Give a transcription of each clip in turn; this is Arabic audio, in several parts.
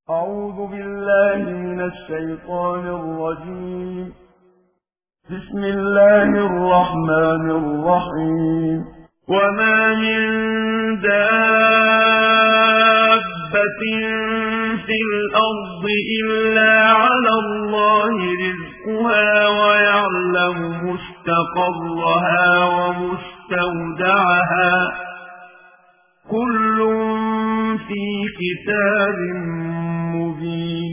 أعوذ بالله من الشيطان الرجيم. بسم الله الرحمن الرحيم. وما من دابة في الأرض إلا على الله رزقها ويعلم مستقرها ومستودعها كل في كتاب مبين.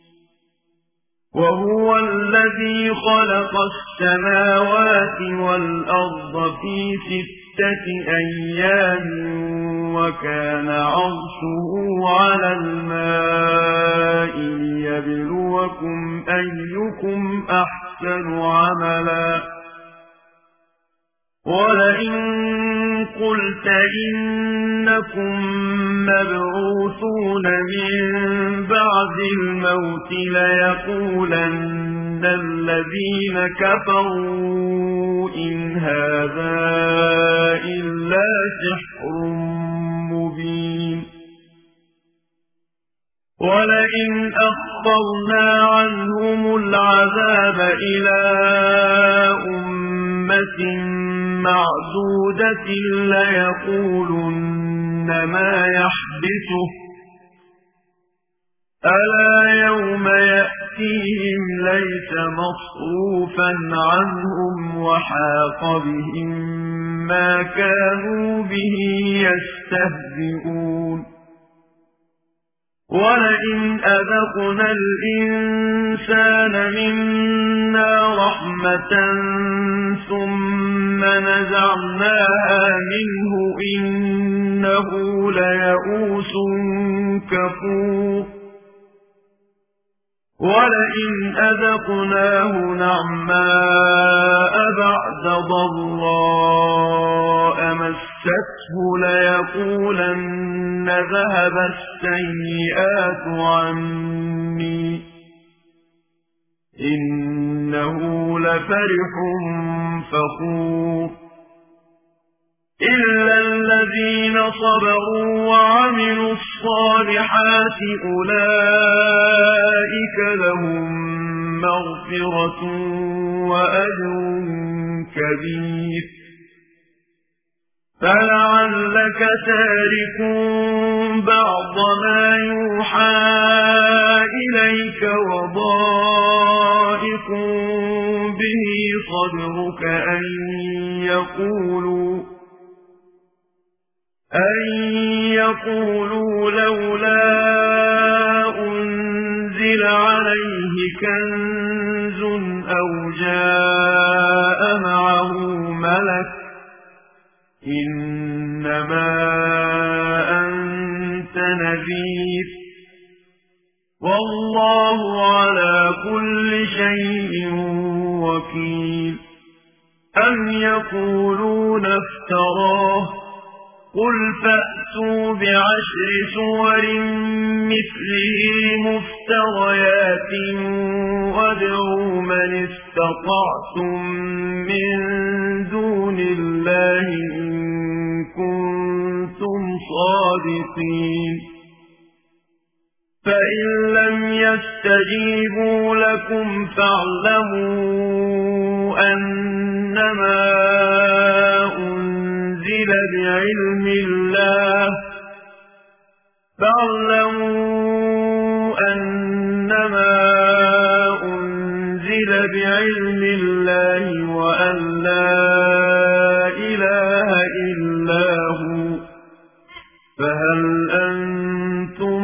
وهو الذي خلق السماوات والأرض في 6 أيام وكان عرشه على الماء ليبلوكم أيكم أحسن عملا. ولئن قلت إنكم مبعوثون من بعد الموت ليقولن الذين كفروا إن هذا إلا سحر مبين. ولئن أخرنا عنهم العذاب إلى أمة معدودة ليقولن ما يحبسه ألا يوم يأتيهم ليس مصروفا عنهم وحاق بهم ما كانوا به يستهزئون. ولئن أذقنا الإنسان منا رحمة ثم نزعناها منه إنه ليئوس كفور. ولئن أذقناه نعماء بعد ضراء مسته ليقولن ذهب السيئات عني إنه لفرح فخور. إلا الذين صبروا وعملوا الصالحات أولئك لهم مغفرة وأجر كبير. فلعلك تارك بعض ما يوحى إليك وضائق به صدرك أن يقولوا لولا أنزل عليه كنز أو جاء معه ملك إنما أنت نذير والله على كل شيء وكيل. أم يقولون افتراه قل فأتوا ب10 سور مثله مفتريات وادعوا من استطعتم من دون الله إن كنتم صادقين. فإن لم يستجيبوا لكم فاعلموا أنما أنزل بعلم الله وأن لا إله إلا هو فهل أنتم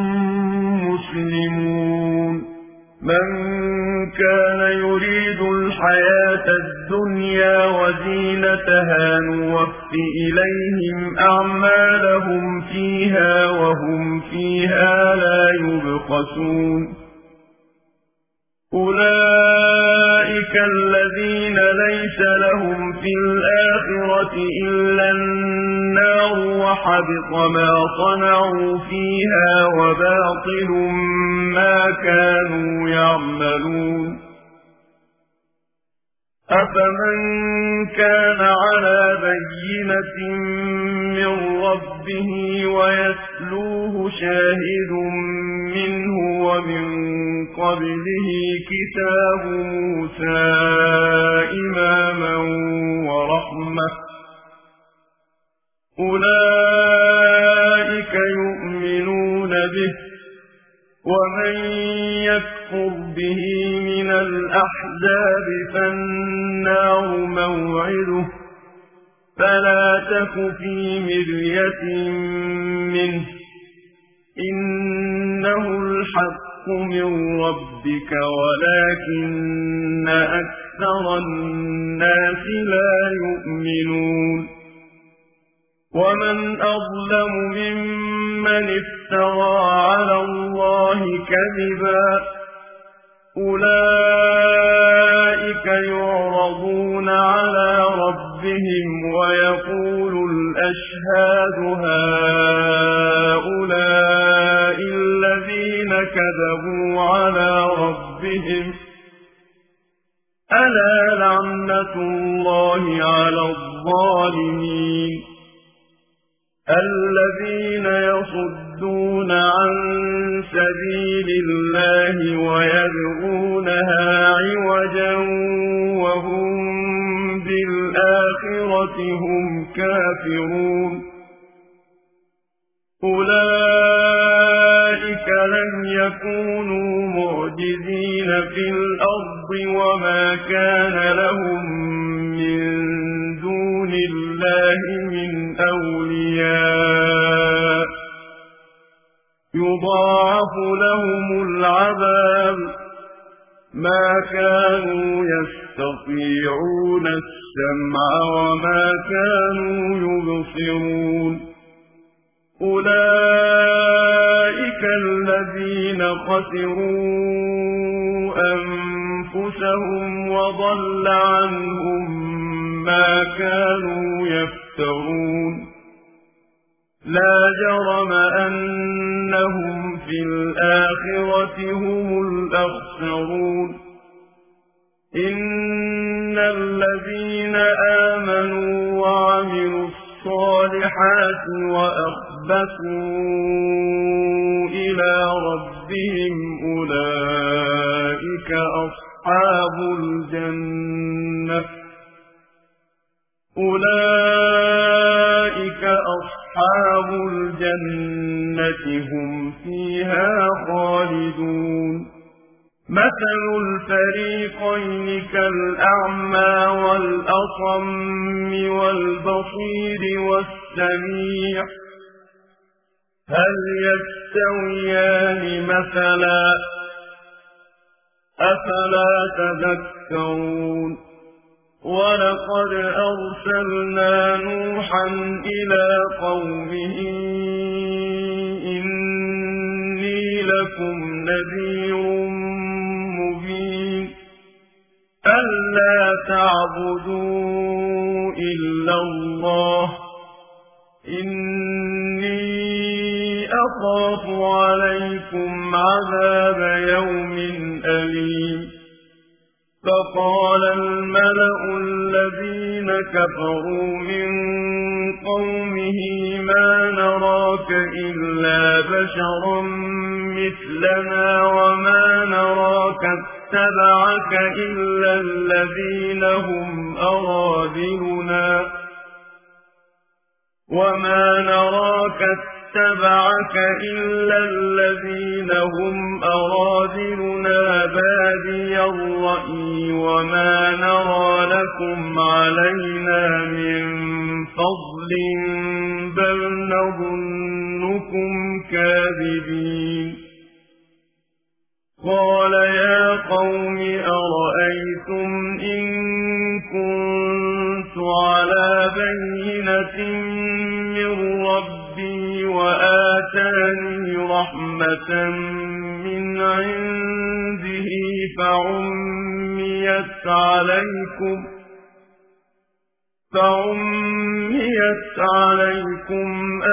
مسلمون. من كان يريد الحياة الدنيا وزينتها نوف إليهم أعمالهم فيها وهم فيها لا يبخسون. أولئك الذين ليس لهم في الآخرة إلا النار وحبط ما صنعوا فيها وباطل ما كانوا يعملون. أفمن كان على بينة من ربه ويتلوه شاهد منه ومن قبله كتاب موسى إماما ورحمة أولئك يؤمنون به ومن يكفر به من الأحزاب فالنار موعده فلا تك في مرية منه إنه الحق من ربك ولكن أكثر الناس لا يؤمنون ومن أظلم ممن افترى على الله كذبا أولئك يعرضون على ربهم ويقول الأشهاد هؤلاء الذين كذبوا على ربهم ألا لعنة الله على الظالمين الذين يصدون عن سبيل الله ويبغونها عوجا وهم بالآخرة هم كافرون أولئك لم يكونوا معجزين في الأرض وما كان لهم من دون الله من أولياء يضاعف لهم العذاب ما كانوا يستطيعون السمع وما كانوا يبصرون أولئك الذين خسروا أنفسهم وضل عنهم ما كانوا يفترون لا جرم أنهم في الآخرة هم الأخسرون إن الذين آمنوا وعملوا الصالحات وأخبتوا إلى ربهم أولئك أصحاب الجنة هم فيها خالدون مثل الفريقين كالأعمى والأصم والبصير والسميع هل يستويان مثلا أفلا تذكرون ولقد أرسلنا نوحا إلى قومه إني لكم نذير مبين ألا تعبدوا إلا الله إني أخاف عليكم عذاب يوم أليم فقال الملأ الذين كفروا من قومه ما نراك إلا بشرا مثلنا وما نراك اتبعك إلا الذين هم أراذلنا بادي الرأي وما نرى لكم علينا من فضل بل نظنكم كاذبين قال يا قوم أرأيتم إن كنت على بينة من ربي وآتاني رحمة من عنده فعميت عليكم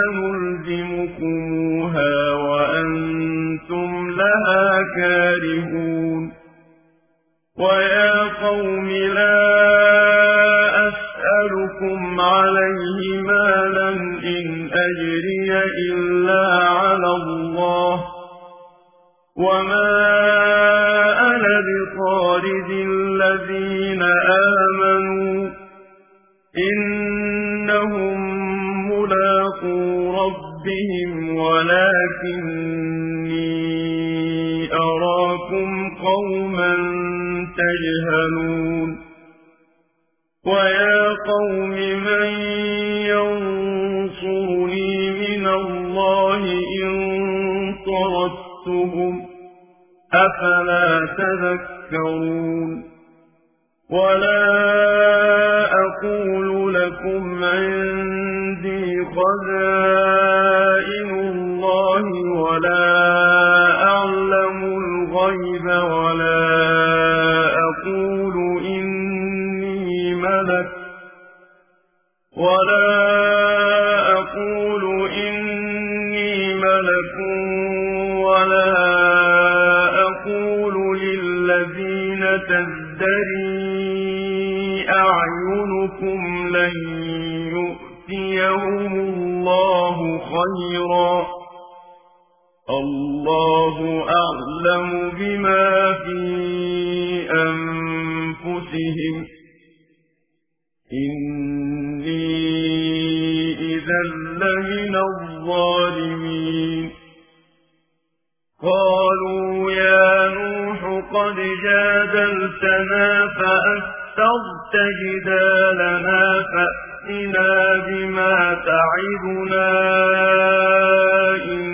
أنلزمكموها وأنتم لها كارهون ويا قوم لا أسألكم عليه مالا إن أجري إلا على الله وما أنا بطارد الذين آمنوا إنهم ملاقو ربهم ولكني أراكم قوما تجهلون ويا قوم من ينصرني من الله إن طردتهم أفلا تذكرون ولا أقول لكم عندي خزائن الله ولا أعلم الغيب ولا أقول إني ملك ولا أقول للذين تزدري أعينكم لن يؤتيهم الله خيرا الله أعلم بما في أنفسهم إني إذا لمن الظالمين قالوا يا نوح قد جادلتنا فأكثرت جدالنا فأتنا بما تعدنا إن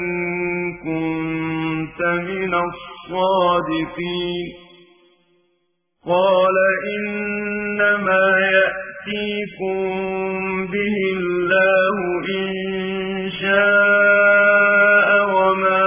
كنت من الصادقين قال إنما يأتيكم به الله إن شاء وما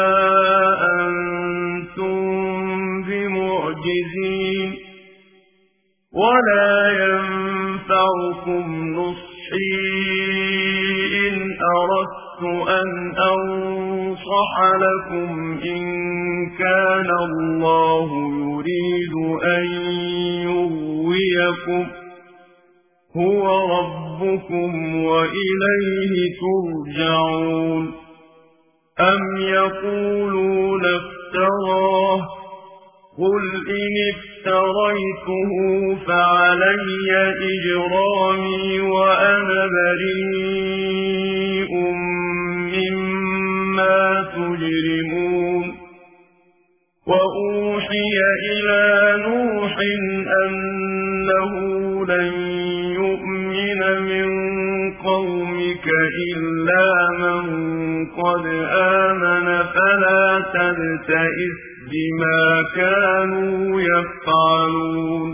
ولا ينفعكم نصحي إن أردت أن أنصح لكم إن كان الله يريد أن يغويكم هو ربكم وإليه ترجعون أم يقولون افتراه قل إن افتريته فعلي إجرامي وأنا بريء مما تجرمون وأوحي إلى نوح أنه لن يؤمن من قومك إلا من قد آمن فلا تبتئس بما كانوا يفعلون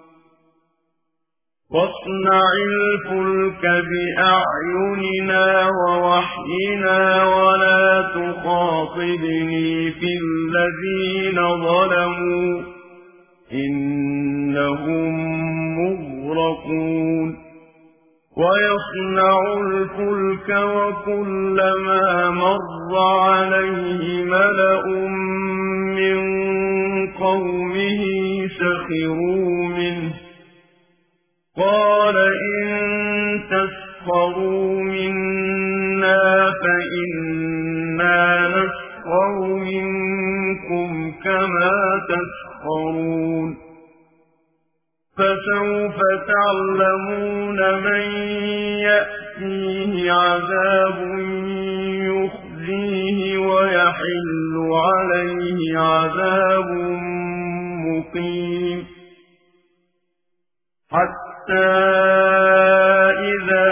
واصنع الفلك بأعيننا ووحينا ولا تخاطبني في الذين ظلموا إنهم مغرقون ويصنع الفلك وكلما مر عليه ملأ من قومه سخروا منه قال إن تسخروا منا فإنا نسخر منكم كما تسخرون فسوف تعلمون من يأتيه عذاب يخزيه ويحل عليه عذاب مقيم حتى إذا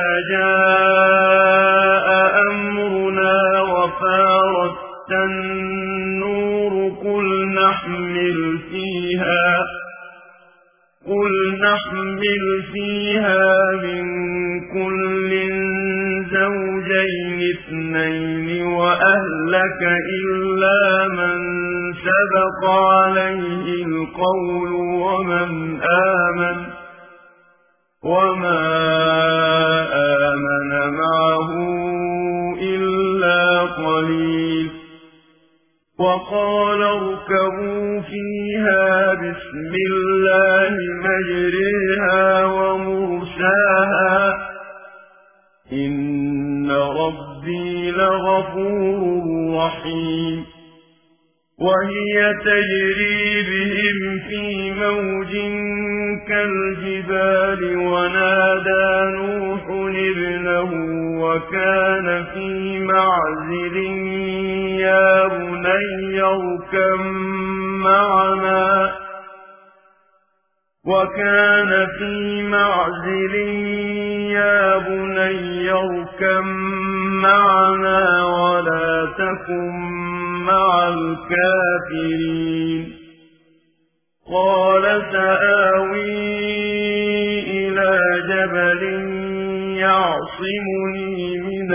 جاء أمرنا وفارت النور قل نحمل فيها من كل زوجين اثنين وأهلك إلا من سبق عليه القول وما آمن معه إلا قليل وقال اركبوا فيها بسم الله مجريها ومرساها إن ربي لغفور رحيم وهي تجري بهم في موج كالجبال ونادى نوح ابنه وكان في معزل يا بني اركب معنا ولا تكن مع الكافرين قال سآوي إلى جبل يعصمني من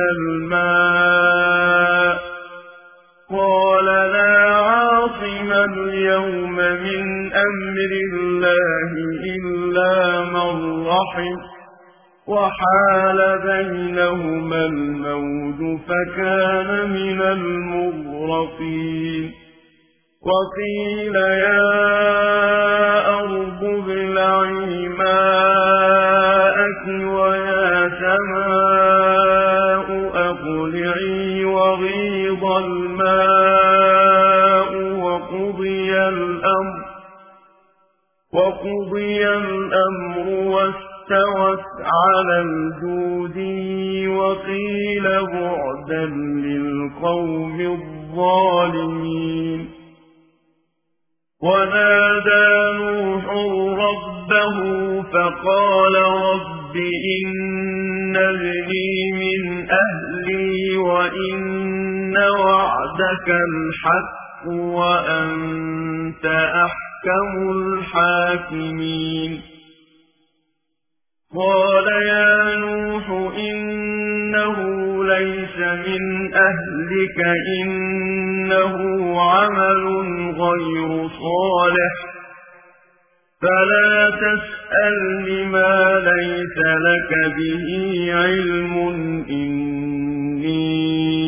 الماء قال لا عاصم اليوم من أمر الله إلا من رحم وحال بينهما الموج فكان من المغرقين وقيل يا أرض ابلعي ماءك ويا سماء أقلعي وغيض الماء وقضي الأمر واستوت على الجودي وقيل بعدا للقوم الظالمين ونادى نوح ربه فقال رب إن ابني من أهلي وإن وعدك الحق وأنت أحكم الحاكمين قال يا نوح إنه ليس من أهلك إنه عمل غير صالح فلا تسألن ما ليس لك به علم إني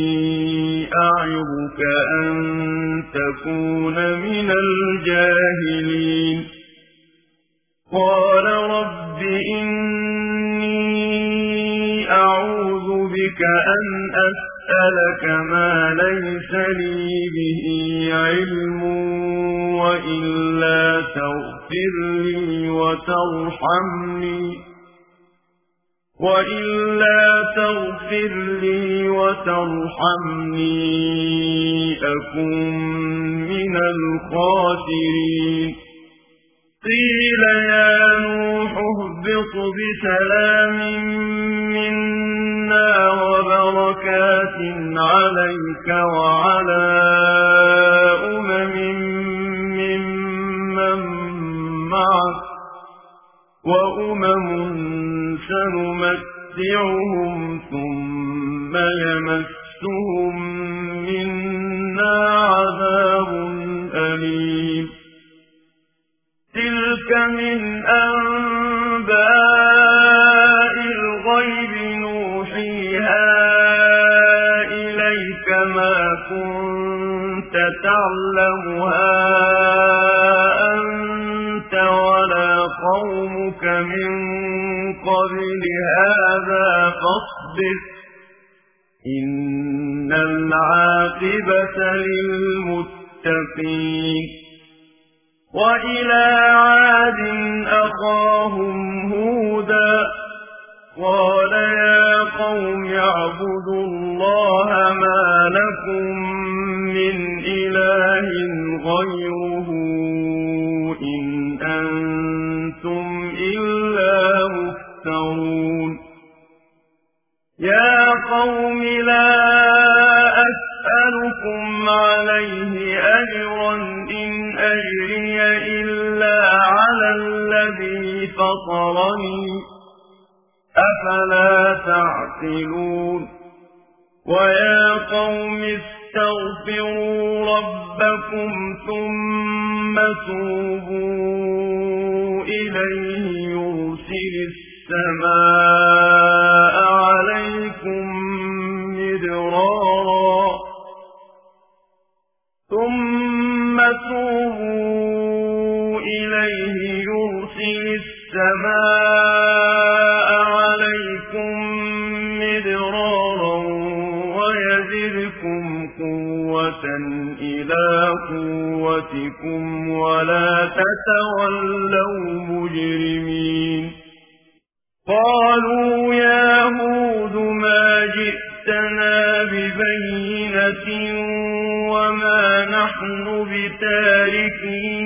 أعظك أن تكون من الجاهلين قال رب إني أعوذ بك أن أسألك ما ليس لي به علم وإلا تغفر لي وترحمني أكن من الخاسرين قيل يا نوح اهبط بسلام منا وبركات عليك وعلى ممن معك وأمم سنمتعهم ثم يمسهم منا عذاب أليم تلك من أنباء الغيب نوحيها إليك ما كنت تعلمها أنت ولا قومك من قبل هذا فاصبر إن العاقبة للمتقين وإلى عاد أخاهم هودا قال يا قوم اعبدوا الله ما لكم من إله غيره إن أنتم إلا مفترون يا قوم لا أسألكم عليه أجرا إن أجري إلا على الذي فطرني أفلا تعقلون ويا قوم استغفروا ربكم ثم توبوا إليه يرسل السماء عليكم مدرارا ويزدكم قوة إلى قوتكم ولا تتولوا مجرمين قالوا يا هود ما جئتنا ببينة وما نحن بتاركي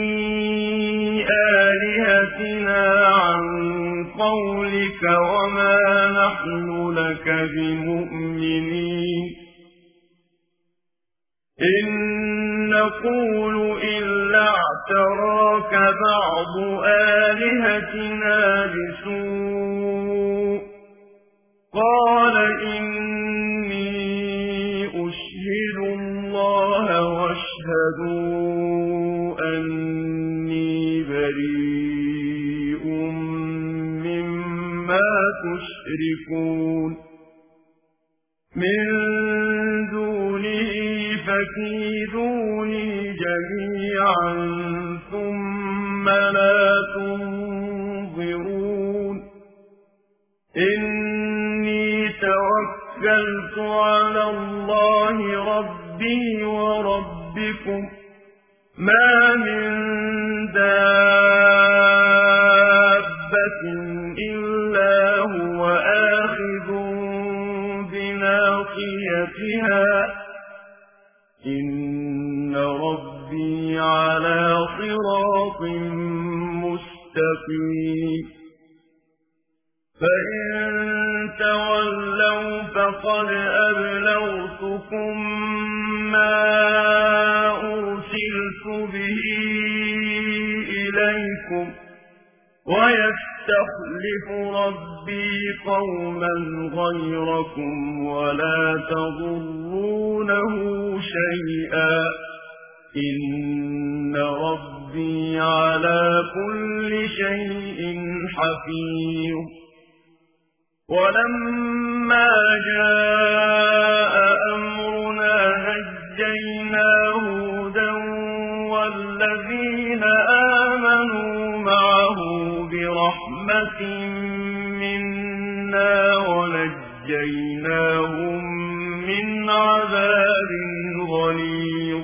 آلهتنا عن قولك وما نحن لك بمؤمنين إن نقول إلا اعتراك بعض آلهتنا بسوء قال إني أشهد الله واشهدوا أني بريء مما تشركون من دونه فكيدوني جميعا ثم لا تنظرون إني توكلت على الله ربي وربكم ما من دابة إلا هو آخذ بناصيتها إن ربي على صراط مستقيم فإن تولوا فقد أبلغتكم ما أرسلت به إليكم ويستخلف ربي قوما غيركم ولا تضرونه شيئا إن ربي على كل شيء حفيظ ولما جاء أمرنا نجينا هودا والذين آمنوا معه برحمة منا ونجيناهم من عذاب غليظ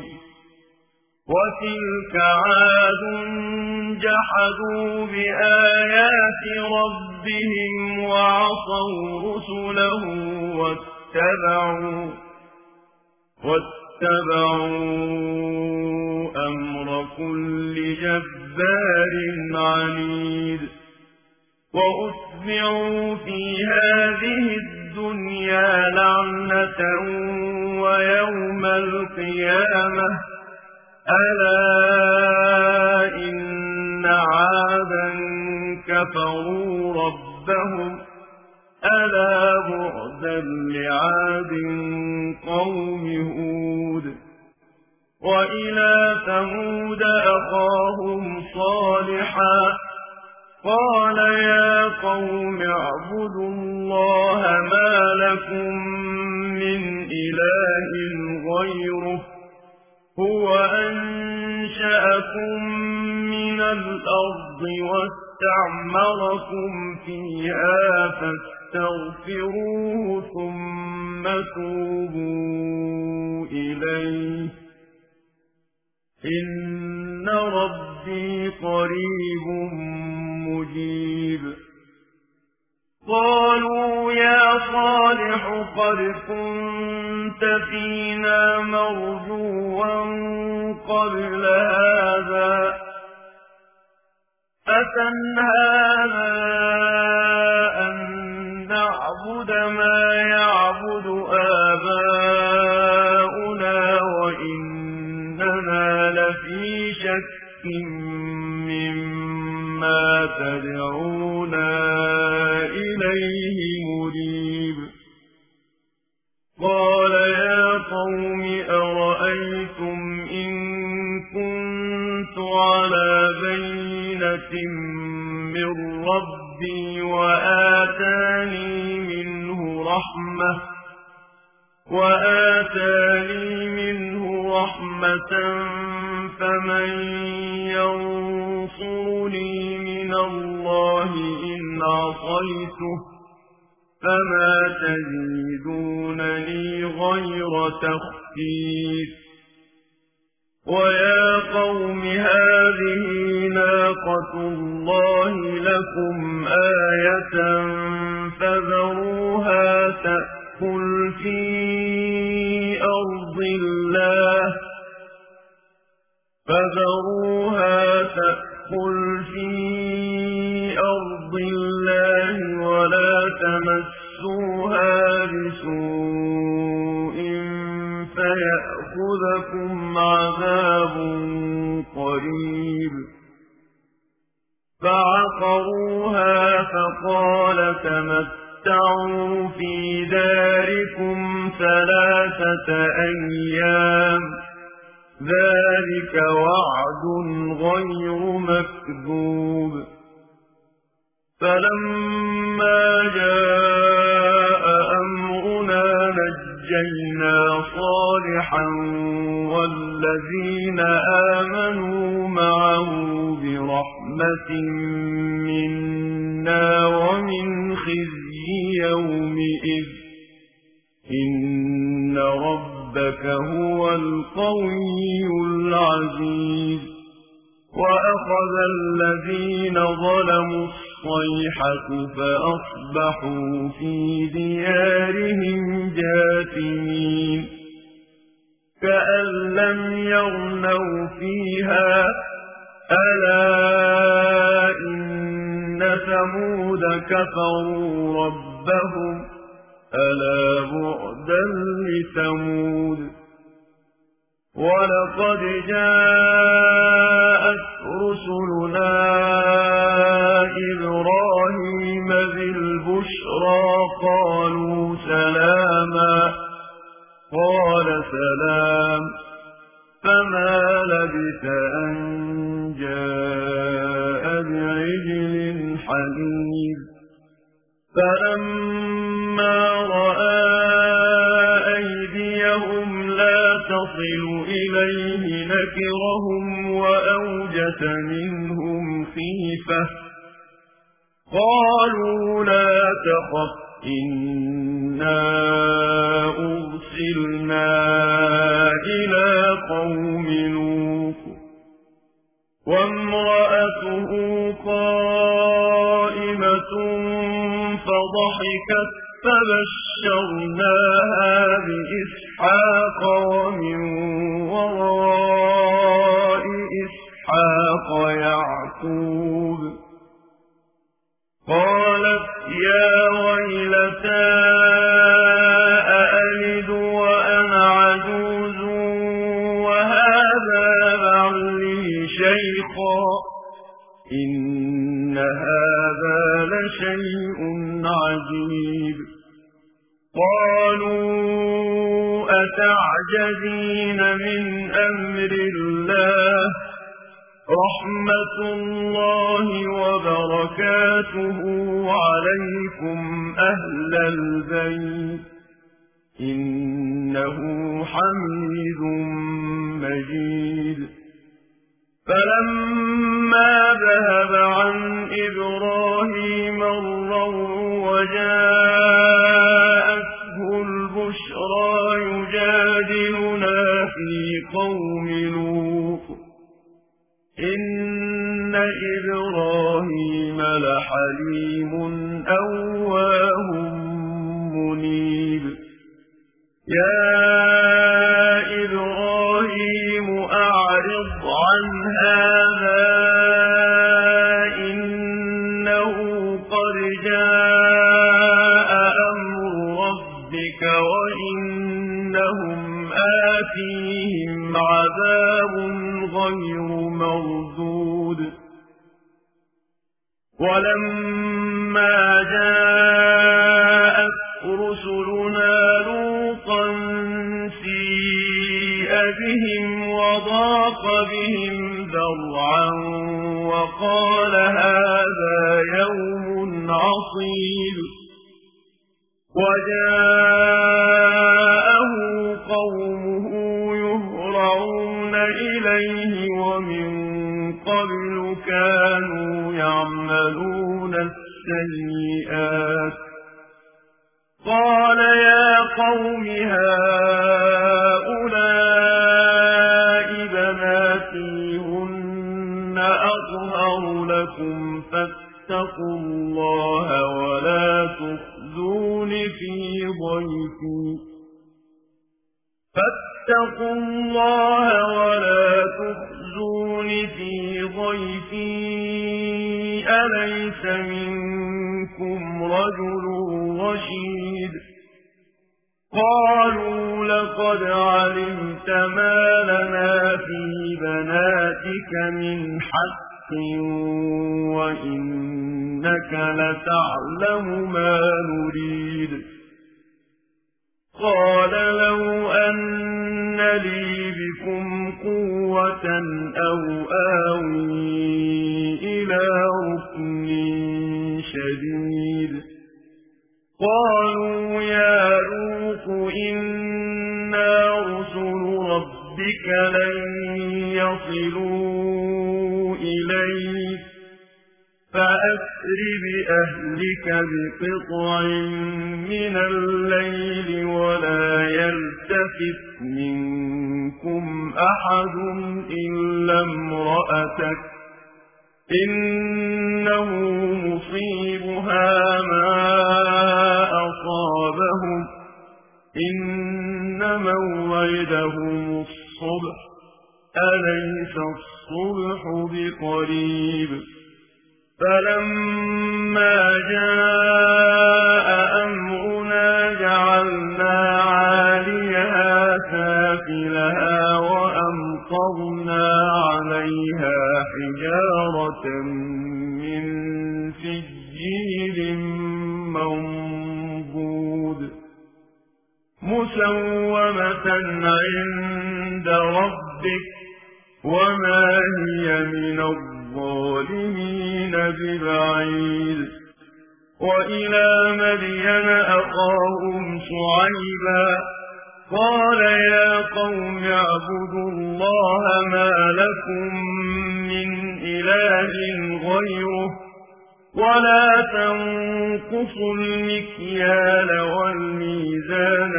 وتلك عاد جحدوا بآيات ربهم وعصوا رسله واتبعوا أمر كل جبار عنيد وأتبعوا في هذه الدنيا لعنة ويوم القيامة ألا إن عادا كفروا ربهم ألا بعدا لعاد قوم هود وإلى ثمود أخاهم صالحا قال يا قوم اعبدوا الله ما لكم من إله غيره هو أنشأكم من الأرض واستعمركم فيها فاستغفروه ثم توبوا إليه إن ربي قريب مجيب قالوا يا صالح قد كنت فينا مرجوا قبل هذا أتنهانا أن نعبد ما يعبد آباؤنا وإننا لفي شك مما تدعونا إليه مريب قال يا قوم أرأيتم إن كنت على بينة من ربي وآتاني منه رحمة فمن ينصرني من الله إن عصيته فما تزيدونني غير تخفيف ويا قوم هذه ناقة الله لكم آية فذروها تأكل في أرض الله ولا تمسوها بسوء فيأخذكم عذاب قريب فعقروها فقال تمتعوا في داركم 3 أيام ذلك وعد غير مكذوب فلما جاء أمرنا نجينا صالحا والذين آمنوا معه برحمة منا ومن خزي يومئذ إن ربك هو القوي العزيز وأخذ الذين ظلموا الصيحة فأصبحوا في ديارهم جاثمين كأن لم يغنوا فيها ألا إن ثمود كفروا ربهم ألا بعدا لثمود ولقد جاءت رسلنا إبراهيم بالبشرى قالوا سلاما قال سلام فما لبث أن جاء بعجل حنيذ فلما رأى أيديهم لا تصل إليه نكرهم وأوجس منهم خيفة قالوا لا تخف إنا أرسلنا إلى قوم لوط وامرأته قائمة فضحكت فبشرناها بإسحاق ومن وراء إسحاق يعقوب قالت يا ويلتى أألد وأنا عجوز وهذا بعلي شيخا إن هذا لشيء عجيب قالوا أتعجبين من أمر الله رحمة الله وبركاته عليكم أهل البيت إنه حميد مجيد فلما ذهب عن إبراهيم الروع وجاءته البشرى يجادلنا في قوم لوط إن إبراهيم لحليم أواه منيب يا إبراهيم أعرض عن هذا إنه قد جاء أمر ربك وإنهم آتيهم عذاب غير مردود ولما جاءت رسلنا لوطا سيء بهم وضاق بهم ذرعا وقال هذا يوم عصيب وجاءه قومه يهرعون إليه ومن قبل كانوا يعملون السيئات قال يا قوم هؤلاء فيهن أطهر لكم فاتقوا الله ولا تخزون في ضيفي فاتقوا الله ولا تخزون في ضيفي أليس منكم رجل رشيد قالوا لقد علمت ما لنا في بناتك من حق وإنك لتعلم ما نريد قال لو أن لي بكم قوة أو آوي إلى ركن شديد قالوا يا لوط إنا رسل ربك لن يصلوا إليك فأسر بأهلك بقطع من الليل ولا يلتفت منكم أحد إلا امرأتك إنه مصيبها ما أصابهم إن موعدهم الصبح أليس الصبح بقريب فلما جاء أمرنا جعلنا عاليها سافلها وأمطرنا عليها حجارة من سجيل منضود مسومة عند ربك وما هي من الظالمين ببعيد وإلى مدين أخاهم شعيبا قال يا قوم اعبدوا الله ما لكم من إله غيره ولا تنقصوا المكيال والميزان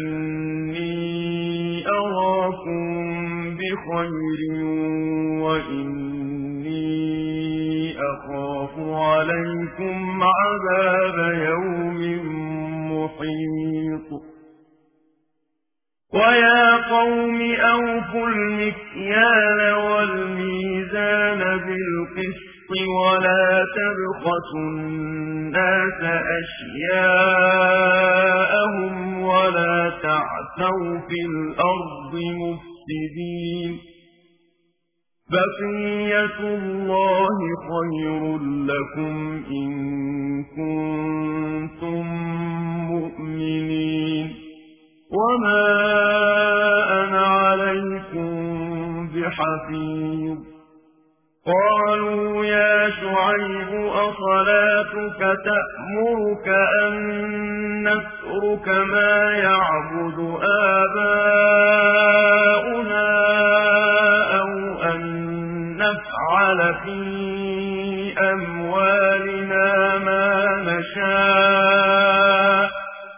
إني أراكم بخير وإني أخاف عليكم عذاب يوم محيط ويا قوم أوفوا المكيال والميزان بالقسط ولا تبخسوا الناس أشياءهم ولا تعثوا في الأرض مفسدين بقية الله خير لكم إن كنتم مؤمنين وما أنا عليكم بحفيظ قالوا يا شعيب أصلاتك تأمرك أن نترك ما يعبد آباؤنا أو أن نفعل في أموالنا ما نشاء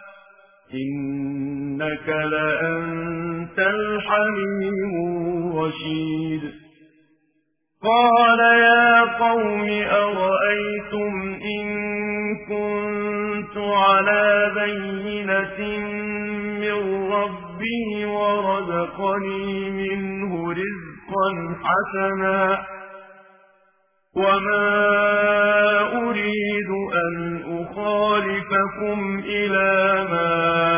إنك لأنت الحليم الرشيد قال يا قوم أرأيتم إن كنت على بينة من ربي ورزقني منه رزقا حسنا وما أريد أن أخالفكم إلى ما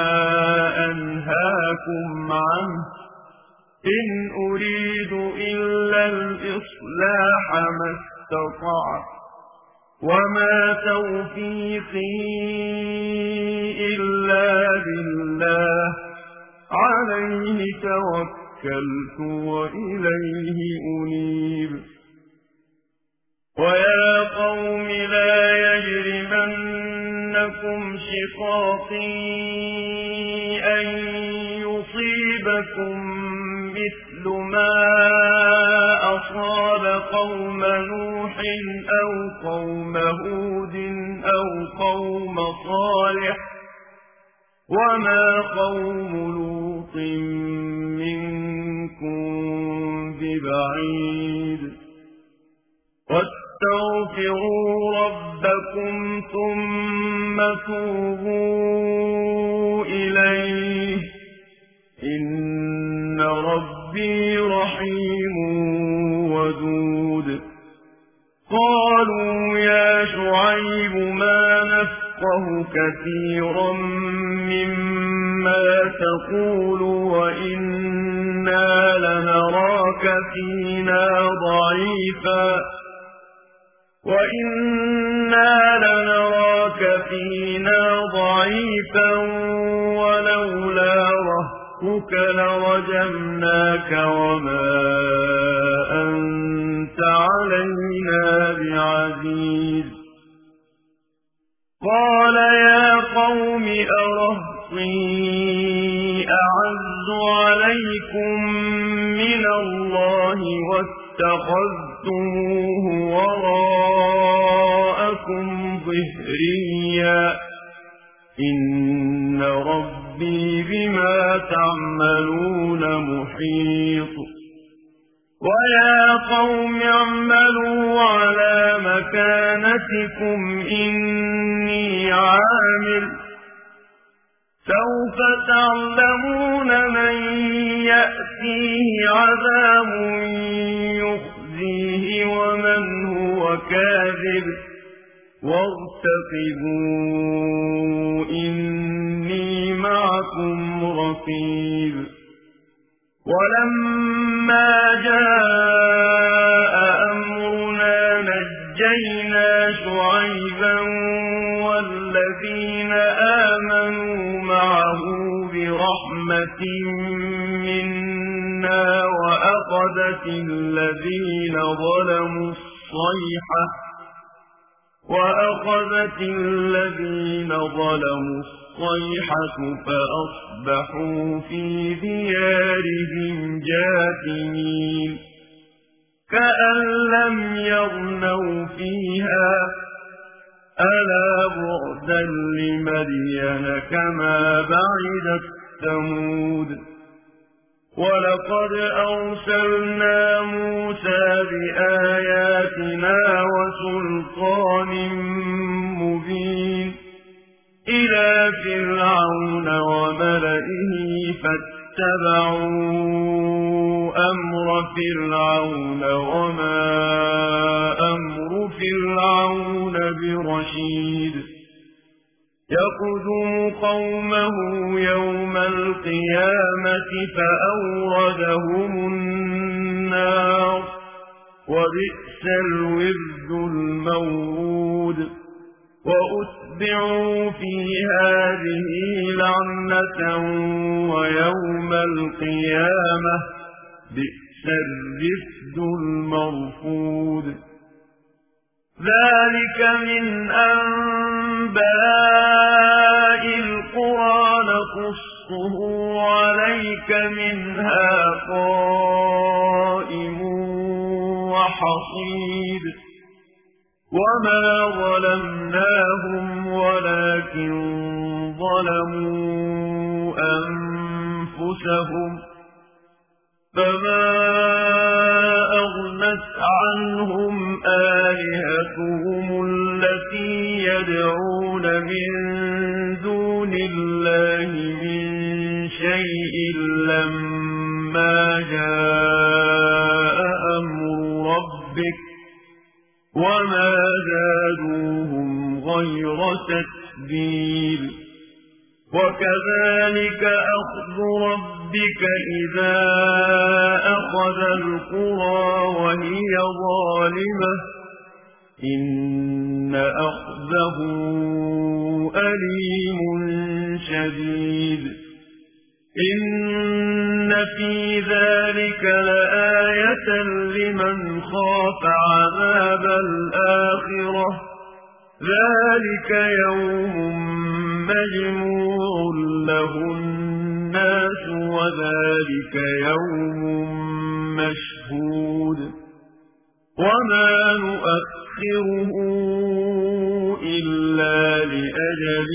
أنهاكم عنه إن أريد إلا الإصلاح ما استطعت وما توفيقي إلا بالله عليه توكلت وإليه أنيب ويا قوم لا يجرمنكم شقاقي أن يصيبكم مثل ما أصاب قوم نوح أو قوم هود أو قوم صالح وما قوم لوط منكم ببعيد واستغفروا ربكم ثم توبوا إليه إن ربي رحيم ودود قالوا يا شعيب ما نفقه كثيرا مما تقول وإنا لنراك فينا ضعيفا ولولا رهطك لرجمناك وما أنت علينا بعزيز قال يا قوم أرهطي أعز عليكم من الله واتخذتموه وراءكم ظهريا إن ربي بما تعملون محيط ويا قوم اعملوا على مكانتكم إني عامل سوف تعلمون من يأتيه عذاب يخزيه ومن هو كاذب وارتقبوا إني معكم رقيب ولما جاء أمرنا نجينا شعيبا والذين آمنوا معه برحمة منا وأخذت الذين ظلموا الصيحة فأصبحوا في ديارهم جاثمين كأن لم يغنوا فيها ألا بعدا لمدين كما بعدت ثمود ولقد أرسلنا موسى بآياتنا وسلطان مبين إلى فرعون وملئه فاتبعوا أمر فرعون وما أمر فرعون برشيد يقدم قومه يوم القيامة فأوردهم النار وبئس الورد المورود وأتبعوا في هذه لعنة ويوم القيامة بئس الرفد المرفود ذلك من أنباء القرى نقصه عليك منها قائم وحصيد وما ظلمناهم ولكن ظلموا أنفسهم فما أغنت عنهم آلهتهم التي يدعون من دون الله من شيء لما جاء أمر ربك وما زادوهم غير تتبيل وكذلك أخذ ربك إذا أخذ القرى وهي ظالمة إن أخذه أليم شديد إن في ذلك لآية لمن خاف عذاب الآخرة ذلك يوم مجموع له الناس وذلك يوم مشهود وما نؤخره إلا لأجل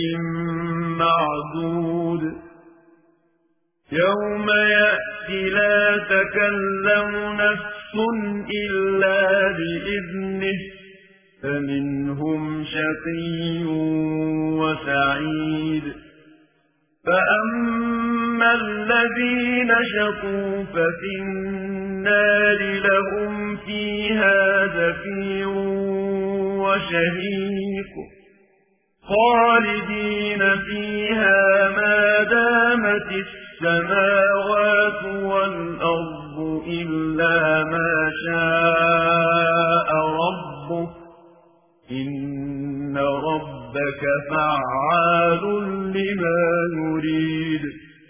معدود يوم يأتي لا تكلم نفس إلا بإذنه فمنهم شقي وسعيد فأما الذين شقوا ففي النار لهم فيها زفير وشهيق خالدين فيها ما دامت السماوات والأرض إلا ما شاء ربك إن ربك فعال لما يريد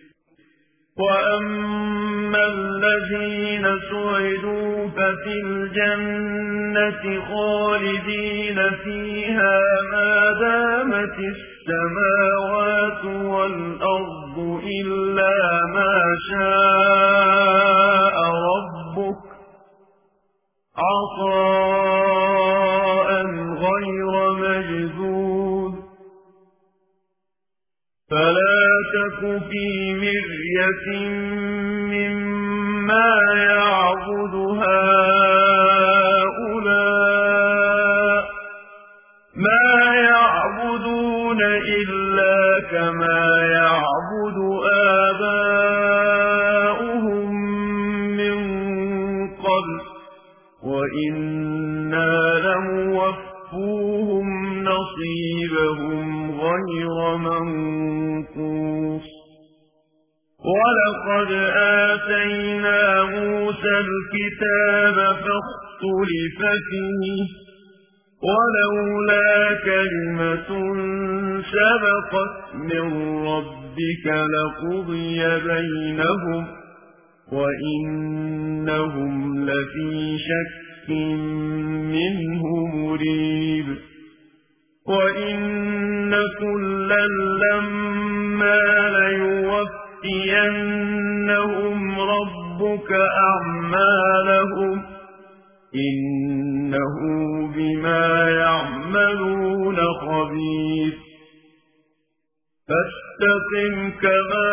وأما الذين سعدوا ففي الجنة خالدين فيها ما دامت السماوات والأرض إلا ما شاء ربك عطاء غير مجذوذ فلا تك في مرية مما يعبد هؤلاء ما يعبدون إلا كما يعبد آباؤهم من قبل وإنا لموفوهم نصيبهم غير منقوص ولقد آتينا موسى الكتاب فاختلف فيه ولولا كلمة سبقت من ربك لقضي بينهم وإنهم لفي شك منه مريب وإن كلا لما ليوفينهم ربك أعمالهم إنه بما يعملون خبير فاستقم كما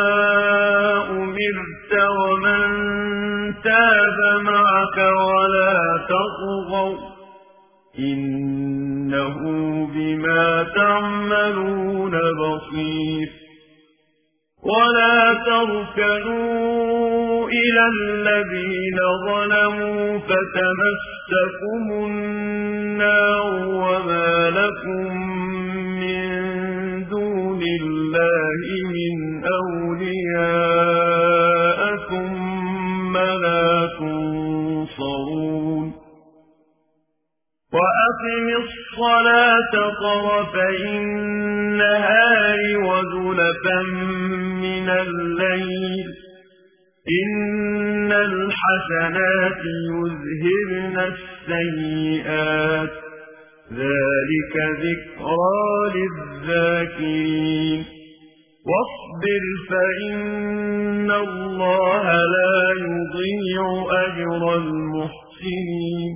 أمرت ومن تاب معك ولا تطغوا إنه بما تعملون بصير ولا تركنوا إلى الذين ظلموا فتمسكم النار وما لكم من دون الله من أولياء ثم لا تنصرون وأقم الصلاة طرفي النهار وزلفا من الليل إن الحسنات يذهبن السيئات ذلك ذكرى للذاكرين واصبر فإن الله لا يضيع أجر المحسنين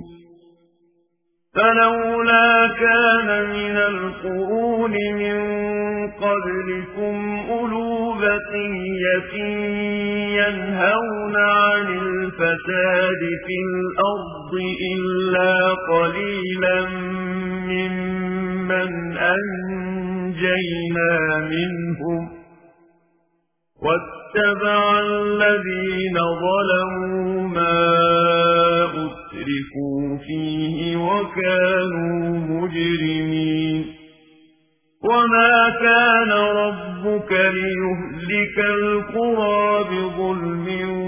فلولا كان من القرون من قبلكم أولو بقية ينهون عن الفساد في الأرض إلا قليلا ممن أنجينا منهم واتبع الذين ظلموا ما أترفوا فيه وكانوا مجرمين وما كان ربك ليهلك القرى بظلم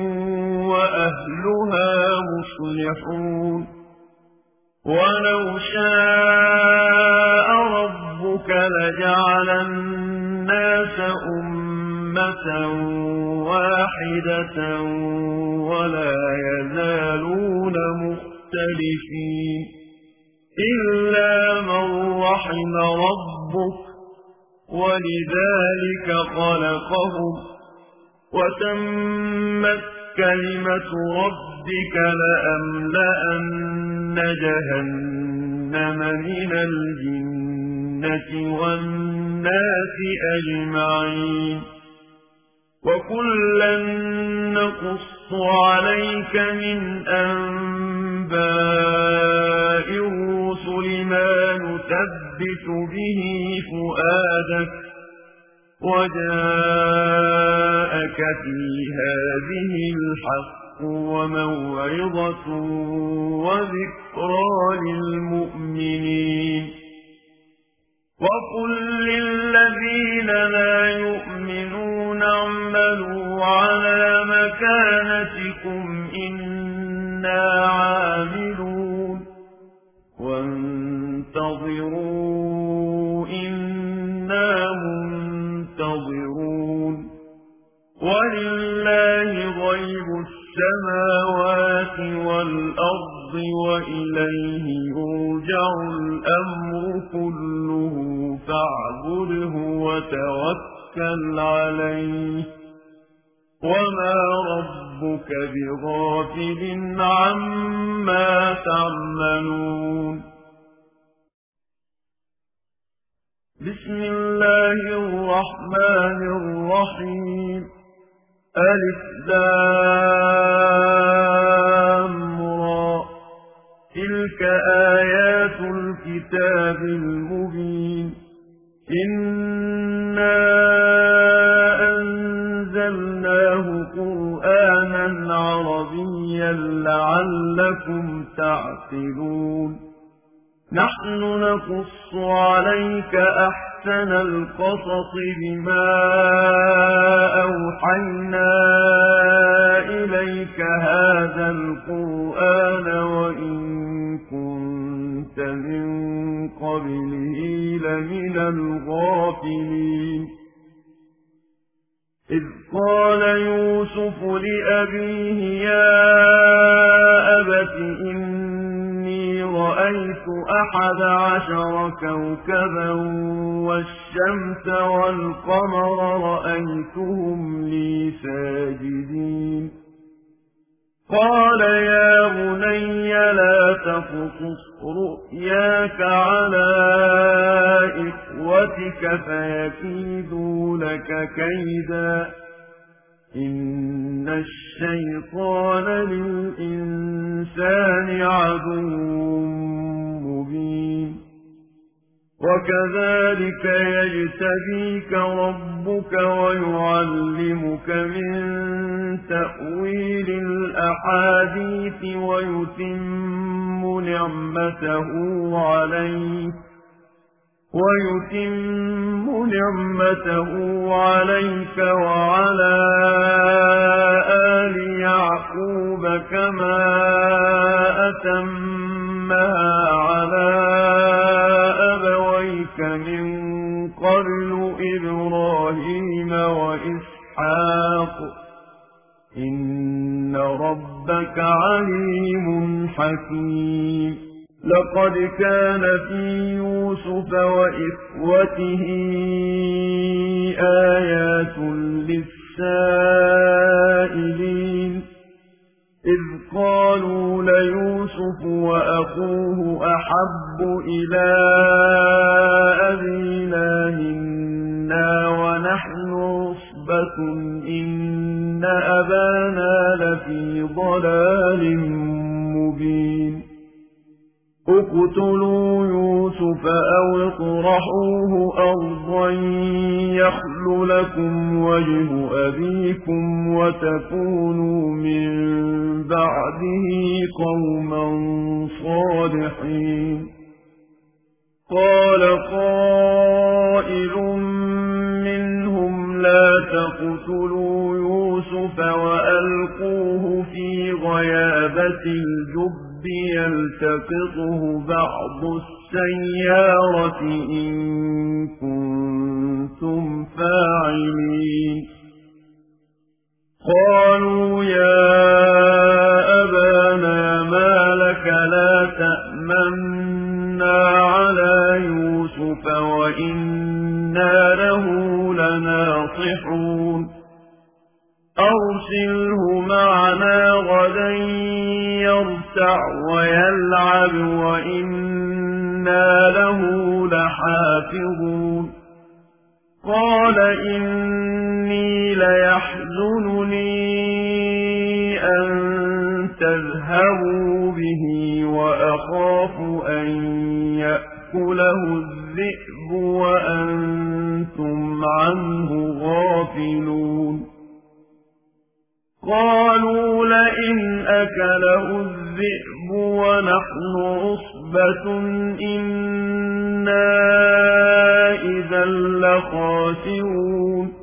وأهلها مصلحون ولو شاء ربك لجعل الناس أمة واحدة ولا يزالون مختلفين إلا من رحم ربك ولذلك خلقهم وتمت كلمة ربك لأملأن جهنم من الجنة والناس أجمعين وكلا نقص عليك من أنباء الرسل ما نثبت به فؤادك وجاءك في هذه الحق وموعظة وذكرى للمؤمنين وقل للذين لا يؤمنون اعملوا على مكانتكم إنا عاملون وانتظروا إنا منتظرون ولله غيب السماوات والأرض وإليه يرجع الأمر كله فاعبده وتوكل عليه وما ربك بغافل عما تعملون بسم الله الرحمن الرحيم ألف لام را تلك آيات الكتاب المبين إنا أنزلناه قرآنا عربيا لعلكم تعقلون نحن نقص عليك أحسن القصص بما أوحينا إليك هذا القرآن وإن كنت من قبله لمن الغافلين إذ قال يوسف لأبيه يا أبت إني رأيت 11 كوكبا والشمس والقمر رأيتهم لي ساجدين قال يا بني لا تقصص رؤياك على إخوتك فيكيدوا لك كيدا إن الشيطان للإنسان عدو مبين وكذلك يجتبيك ربك ويعلمك من تأويل الأحاديث ويتم نعمته عليك وعلى آل يعقوب كما أتمها على أبويك من قبل إبراهيم وإسحاق إن ربك عليم حكيم لقد كان في يوسف وإخوته آيات للسائلين إذ قالوا ليوسف وأخوه أحب إلى أبينا منا ونحن عصبة إن أبانا لفي ضلال مبين اقتلوا يوسف أو اطرحوه أرضا يخل لكم وجه أبيكم وتكونوا من بعده قوما صالحين قال قائل منهم لا تقتلوا يوسف وألقوه في غيابة الجب يلتقطه بعض السيارة إن كنتم فاعلين قالوا يا أبانا ما لك لا تأمنا على يوسف وإنا له لناصحون أرسله معنا غدا يرتع ويلعب وإنا له لحافظون قال إني ليحزنني به وأخاف أن يأكله الذئب وأنتم عنه غافلون قالوا لئن أكله الذئب ونحن عصبة إنا إذا لخاسرون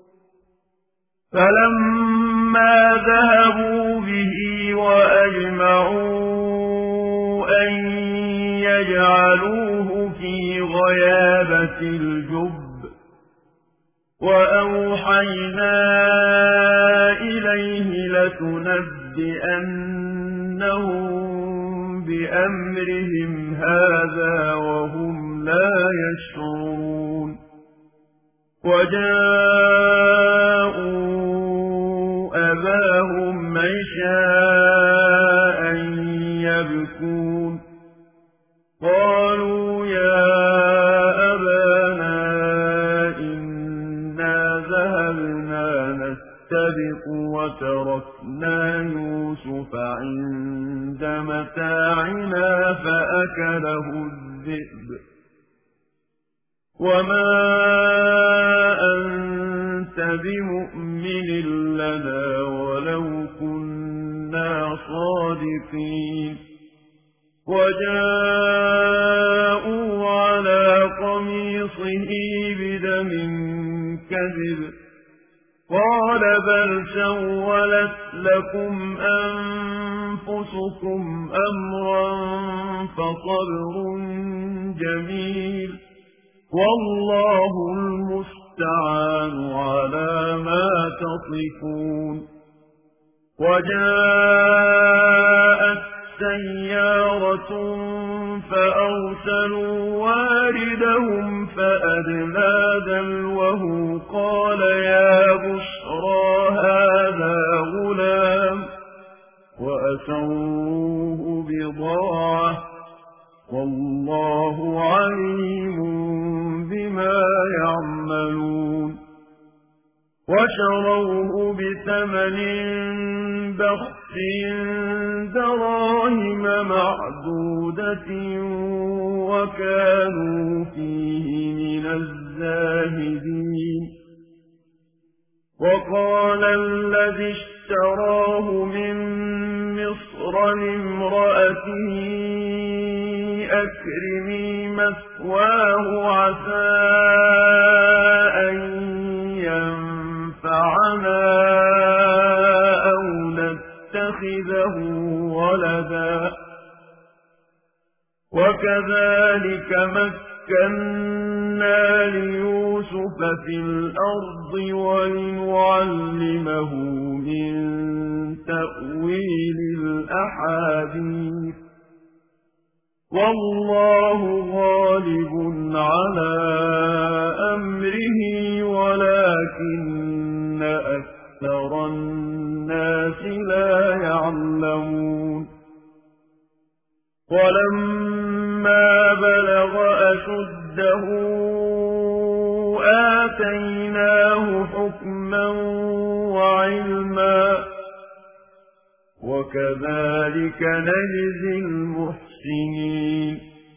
فلما ذهبوا به وأجمعوا أن يجعلوه في غيابة الجب وأوحينا إليه لتنبئنهم بأمرهم هذا وهم لا يشعرون وجاءوا أباهم عشاء يبكون قالوا يا أبانا إنا ذهبنا نستبق وتركنا يوسف عند متاعنا فأكله الذئب وما أنت بمؤمن لنا ولو كنا صادقين وجاءوا على قميصه بدم كذب قال بل سولت لكم أنفسكم أمرا فصبر جميل والله المستعان على ما تصفون وجاءت سيارة فأرسلوا واردهم فأدلى دلوه قال يا بشرى هذا غلام وأسروه بضاعة والله عليم بما يعملون وشروه بثمن بخس دراهم معدودة وكانوا فيه من الزاهدين وقال الذي اشتراه من مصر لامرأته أكرمي مثواه عسى أن ينفعنا أو نتخذه ولدا وكذلك مكنا ليوسف في الأرض ولنعلمه من تأويل الأحاديث والله غالب على أمره ولكن أكثر الناس لا يعلمون ولما بلغ أشده آتيناه حكما وعلما وكذلك نجزي المحسنين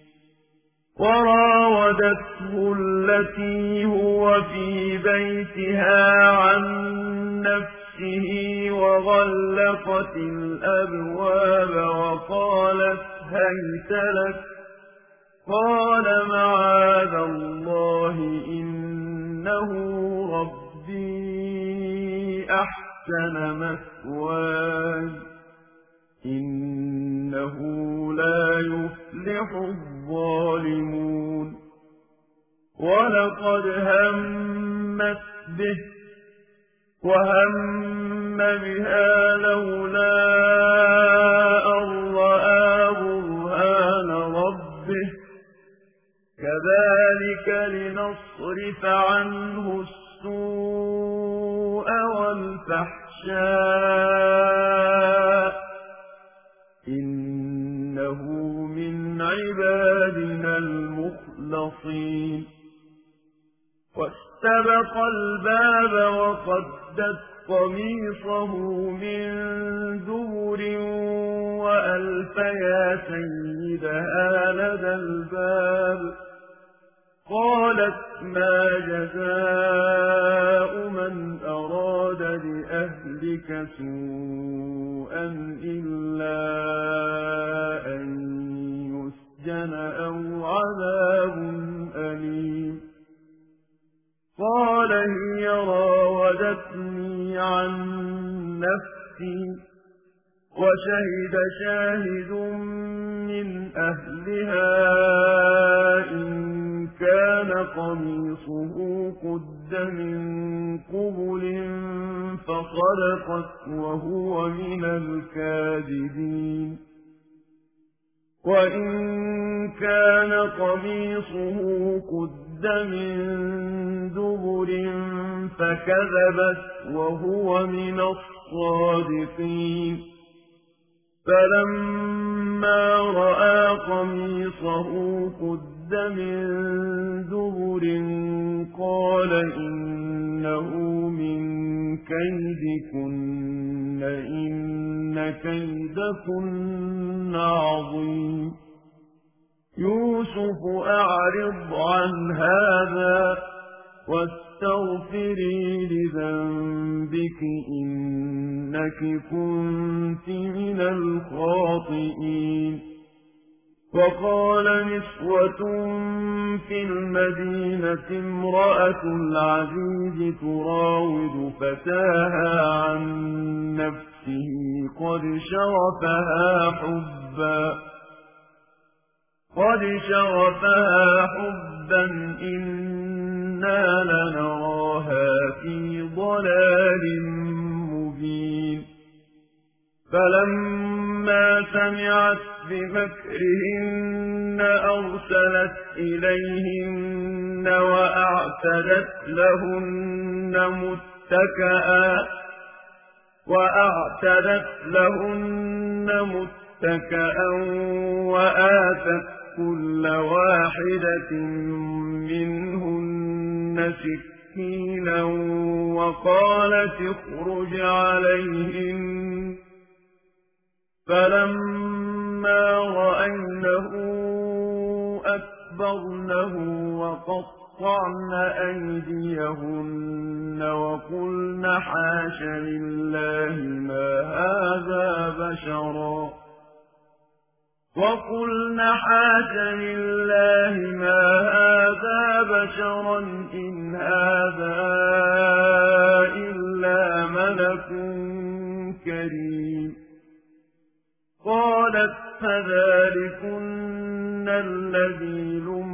وراودته التي هو في بيتها عن نفسه وغلقت الأبواب وقالت هيت لك قال معاذ الله إنه ربي أحسن مثواي إنه لا يفلح الظالمون ولقد همت به وهم بها لولا أن رأى برهان ربه كذلك لنصرف عنه السوء والفحشاء إنه من عبادنا المخلصين واستبق الباب وقدت قميصه من دبر وألف يا سيدها لدى الباب. قالت ما جزاء من أراد بأهلك سوءا إلا أن يسجن أو عذاب أليم. قال هي راودتني عن نفسي وشهد شاهد من أهلها إن كان قميصه قد من قبل فصدقت وهو من الكاذبين. وإن كان قميصه قد من دبر فكذبت وهو من الصادقين. فلما رأى قميصه قد من دبر قال إنه من كيدكن إن كيدكن عظيم. يوسف أعرض عن هذا واستغفري لذنبك إنك كنت من الخاطئين. وقال نسوة في المدينة امرأة العزيز تراود فتاها عن نفسه قد شغفها حبا إنا لنراها في ضلال مبين. فلما سمعت بمكرهن أرسلت إليهن وأعتدت لهن متكئا وآتت كل واحدة منهن سكينا وقالت اخرج عليهن. فلما رأينه أكبرنه وقطعن أيديهن وقلن حاش لله ما هذا بشرا إن هذا إلا ملك كريم. قالت فذلكن الذي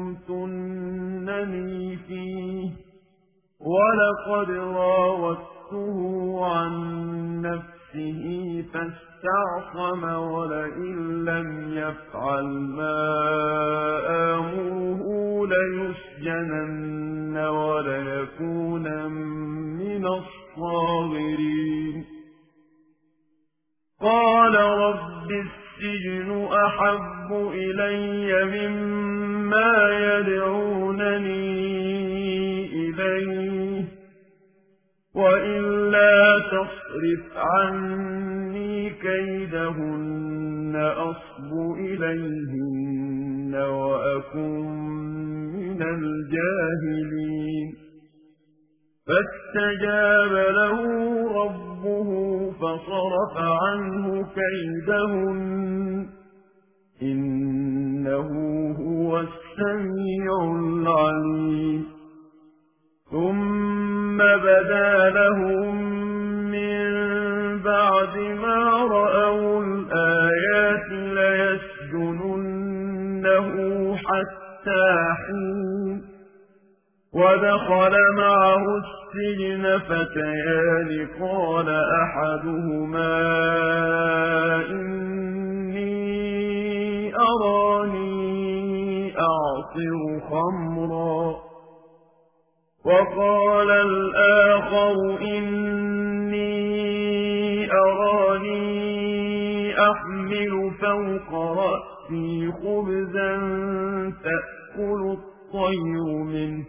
لمتنني فيه ولقد راودته عن نفسه فاستعصم ولئن لم يفعل ما آمره ليسجنن وليكون من الصاغرين. قال رب السجن أحب إلي مما يدعونني إليه وإلا تصرف عني كيدهن أصب إليهن وأكن من الجاهلين. فاستجاب له ربه فصرف عنه كيدهن إنه هو السميع العليم. ثم بدا لهم من بعد ما رأوا الآيات ليسجننه حتى حين. ودخل معه السجن فتيان قال أحدهما إني أراني أعصر خمرا وقال الآخر إني أراني أحمل فوق رأسي خبزا تأكل الطير منه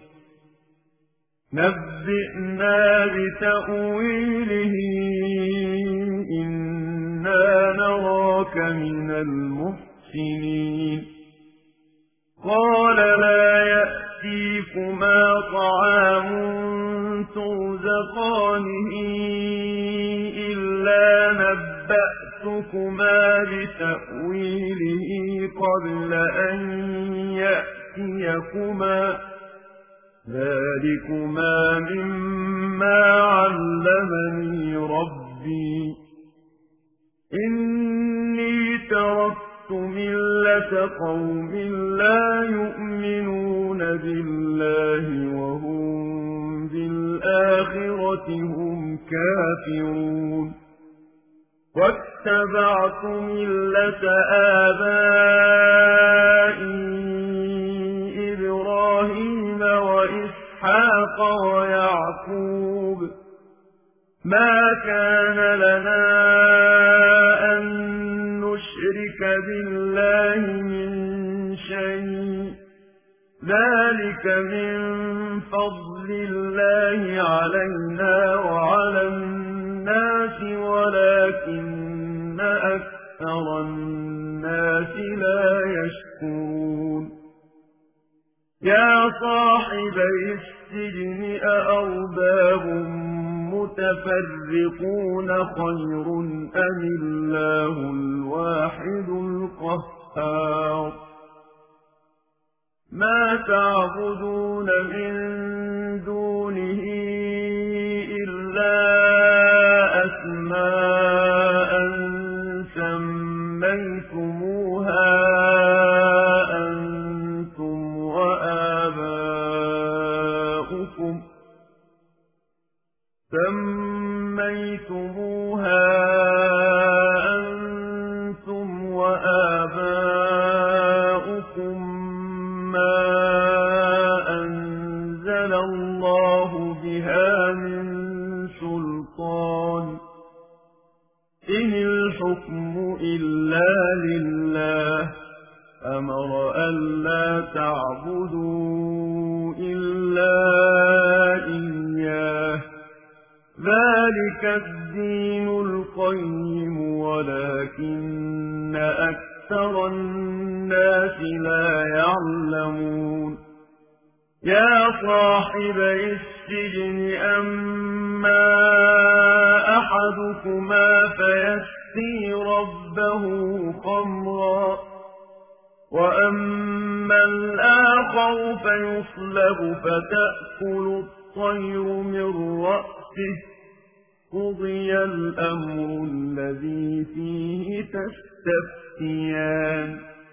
نبئنا بتأويله إنا نراك من المحسنين قال لا يأتيكما طعام ترزقانه إلا نبأتكما بتأويله قبل أن يأتيكما ذلكما مما علمني ربي إني تركت ملة قوم لا يؤمنون بالله وهم بالآخرة هم كافرون واتبعت ملة آبائي إبراهيم وإسحاق ويعقوب ما كان لنا أن نشرك بالله من شيء ذلك من فضل الله علينا وعلى الناس ولكن أكثر الناس لا يشكرون يا صاحبي السجن أأرباب متفرقون خير أم الله الواحد القهار ما تعبدون من دونه إلا أسماء سميتموها أنتم وآباؤكم ما أنزل الله بها من سلطان إن الحكم إلا لله أمر ألا تعبدوا إلا إياه ذلك الدين القيم ولكن أكثر الناس لا يعلمون يا صاحبي السجن أما أحدكما فيسقي ربه خمرا وأما الآخر فيصلب فتأكل الطير من رأسه قضي الأمر الذي فيه تستفتيان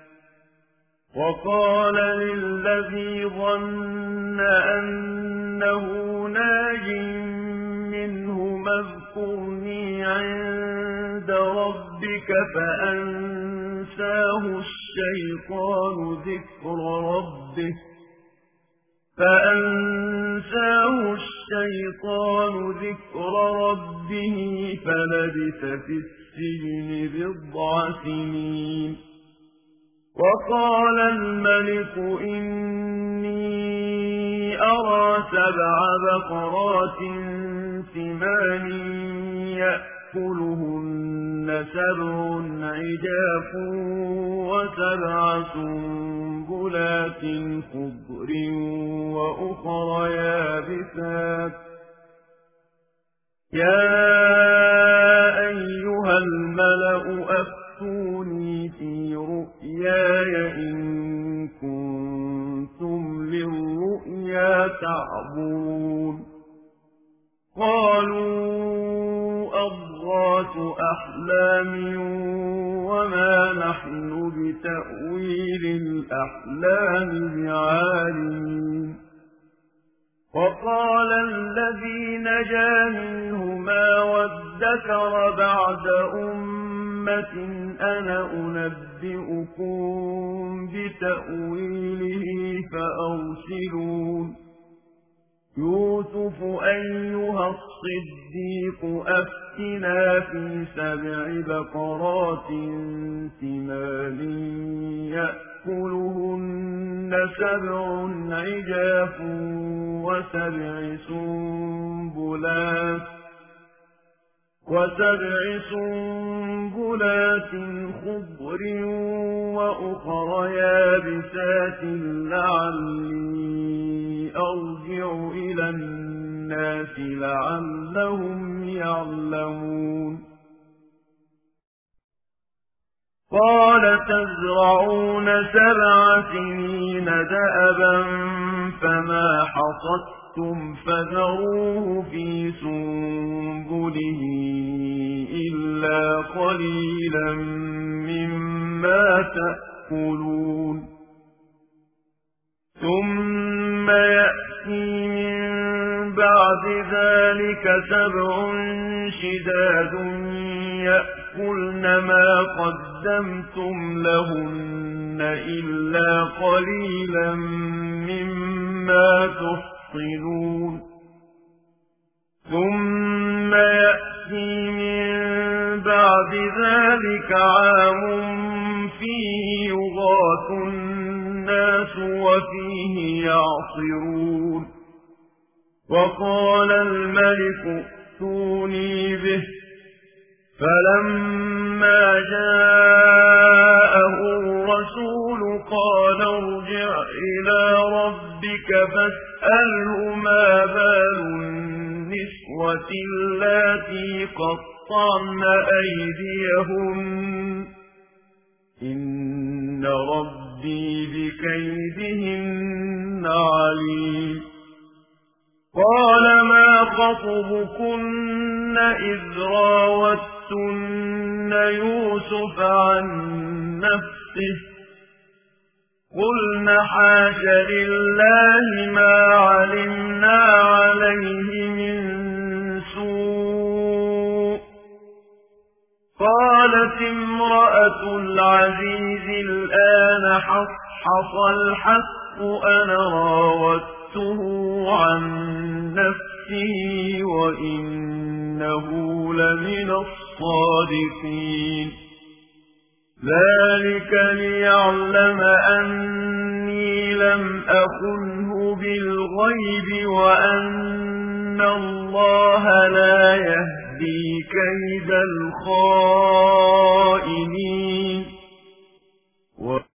وقال للذي ظن أنه ناج منهما اذكرني عند ربك فأنساه الشيطان ذكر ربه فلبث في السجن بضع سنين وقال الملك إني أرى 7 بقرات سمان يأكلهن 7 عجاف و7 سنبلات خضر وأخر يابسات يا أيها الملأ أفتوني في رؤياي إن كنتم للرؤيا تعبرون قالوا أضغاث أحلام وما نحن بتأويل الأحلام بعالمين وقال الذي نجا منهما وادكر بعد أمة أنا أنبئكم بتأويله فأرسلون يوسف أيها الصديق أفتنا في 7 بقرات سمان يأكلهن 7 عجاف و7 سنبلات وسبع سنبلات خضر وأخر يابسات لعلي أرجع إلى الناس لعلهم يعلمون قال تزرعون 7 سنين دأبا فما حصدتم فذروه في سنبله إلا قليلا مما تأكلون ثم يأتي من بعد ذلك 7 شداد يأكلن ما قدمتم لهن إلا قليلا مما تحصنون ثم يأتي من بعد ذلك عام فيه يغاث الناس وفيه يعصرون وقال الملك ائتوني به فلما جاءه الرسول قال ارجع إلى ربك فاسأله ما بال النسوة اللاتي قطعن أيديهن إن ربي بكيدهن عليم قال ما خطبكن إذ راوتن يوسف عن نفسه قلن حاش لله ما علمنا عليه من سوء قالت امرأة العزيز الآن حصحص الحق أنا راودته عن نفسه وإنه لمن الصادقين ذلك ليعلم أني لم أخنه بالغيب وأن الله لا يهدي كيد الخائنين